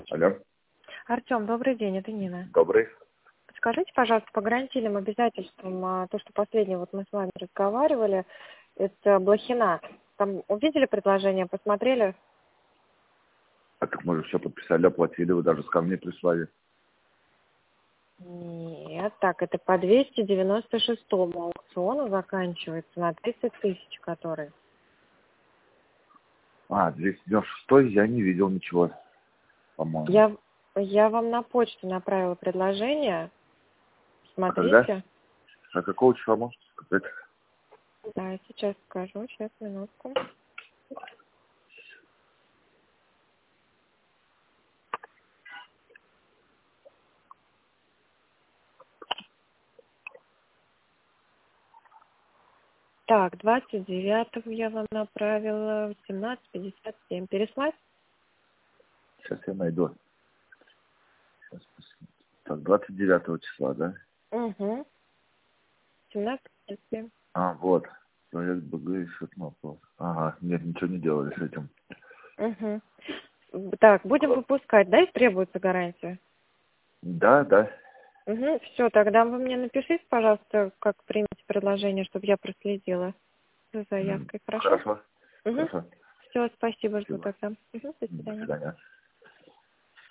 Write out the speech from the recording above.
Алло. Артем, добрый день, это Нина. Добрый. Скажите, пожалуйста, по гарантийным обязательствам, то, что последнее вот мы с вами разговаривали, это Блохина. Там увидели предложение, посмотрели? А так мы же все подписали, оплатили, вы даже с камней прислали. Нет, так, это по 296-му аукциону заканчивается на 30 тысяч, который. 296 я не видел ничего, по-моему. Я вам на почту направила предложение. А когда? Смотрите. А какого числа можете сказать? Да, сейчас скажу, сейчас, минутку. Так, 29-го я вам направила, 17:57. Переслать? Сейчас я найду. Сейчас посмотрим. Так, 29 числа, да? Угу. 17:57. Вот. Проект БГ и счет на оплату. Ага, нет, ничего не делали с этим. Угу. Так, будем выпускать, да, и требуется гарантия? Да, да. Угу. Все, тогда вы мне напишите, пожалуйста, как примете предложение, чтобы я проследила за заявкой, хорошо? Хорошо. Угу. Хорошо. Все, спасибо, жду Спасибо. тогда. Угу. До До свидания. свидания.